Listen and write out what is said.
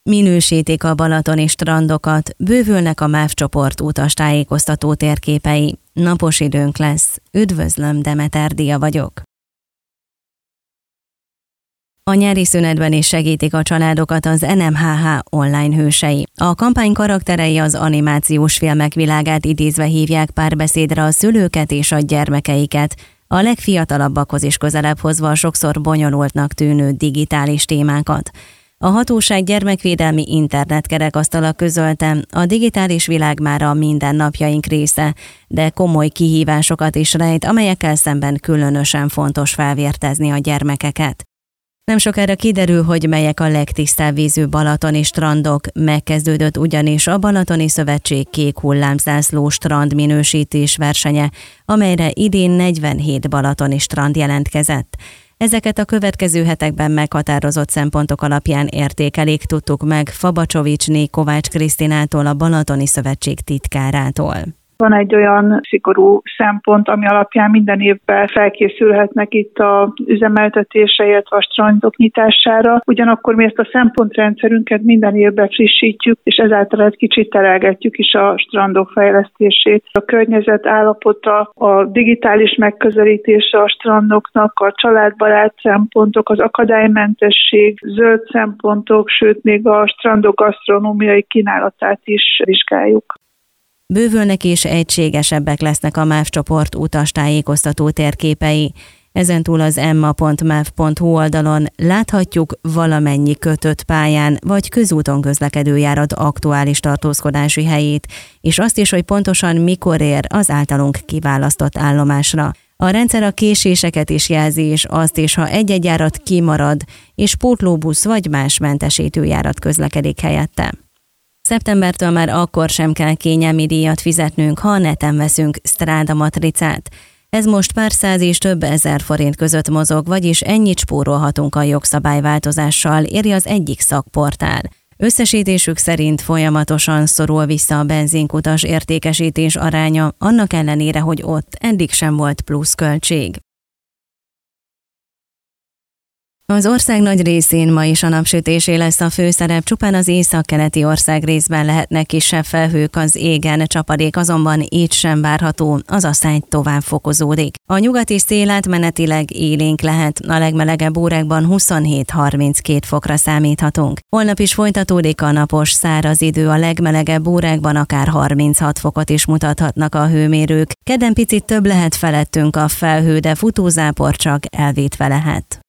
Minősítik a balatoni strandokat, bővülnek a MÁV csoport utastájékoztató térképei. Napos időnk lesz. Üdvözlöm, Demeter Dia vagyok. A nyári szünetben is segítik a családokat az NMHH online hősei. A kampány karakterei az animációs filmek világát idézve hívják párbeszédre a szülőket és a gyermekeiket, a legfiatalabbakhoz is közelebb hozva a sokszor bonyolultnak tűnő digitális témákat. A hatóság gyermekvédelmi internetkerekasztala közölte, a digitális világ már a mindennapjaink része, de komoly kihívásokat is rejt, amelyekkel szemben különösen fontos felvértezni a gyermekeket. Nem sokára kiderül, hogy melyek a legtisztább vízű balatoni strandok, megkezdődött ugyanis a Balatoni Szövetség kék hullámzászló strand minősítés versenye, amelyre idén 47 balatoni strand jelentkezett. Ezeket a következő hetekben meghatározott szempontok alapján értékelik, tudtuk meg Fabacsovicsné Kovács Krisztinától, a Balatoni Szövetség titkárától. Van egy olyan szigorú szempont, ami alapján minden évben felkészülhetnek itt az üzemeltetése, illetve a strandok nyitására. Ugyanakkor mi ezt a szempontrendszerünket minden évben frissítjük, és ezáltal egy kicsit terelgetjük is a strandok fejlesztését. A környezet állapota, a digitális megközelítése a strandoknak, a családbarát szempontok, az akadálymentesség, zöld szempontok, sőt még a strandok gasztronómiai kínálatát is vizsgáljuk. Bővülnek és egységesebbek lesznek a MÁV csoport utastájékoztató térképei. Ezentúl az emma.mav.hu oldalon láthatjuk valamennyi kötött pályán vagy közúton közlekedő járat aktuális tartózkodási helyét, és azt is, hogy pontosan mikor ér az általunk kiválasztott állomásra. A rendszer a késéseket is jelzi, és azt is, ha egy-egy járat kimarad, és pótlóbusz vagy más mentesítő járat közlekedik helyette. Szeptembertől már akkor sem kell kényelmi díjat fizetnünk, ha a neten veszünk Strada matricát. Ez most pár száz és több ezer forint között mozog, vagyis ennyit spórolhatunk a jogszabályváltozással, írja az egyik szakportál. Összesítésük szerint folyamatosan szorul vissza a benzinkutas értékesítés aránya, annak ellenére, hogy ott eddig sem volt pluszköltség. Az ország nagy részén ma is a napsütésé lesz a főszerep, csupán az északkeleti ország részben lehetnek kisebb felhők az égen, csapadék azonban így sem várható, az asszály tovább fokozódik. A nyugati szél átmenetileg élénk lehet, a legmelegebb órákban 27-32 fokra számíthatunk. Holnap is folytatódik a napos, száraz idő, a legmelegebb órákban akár 36 fokot is mutathatnak a hőmérők. Kedden picit több lehet felettünk a felhő, de futózápor csak elvétve lehet.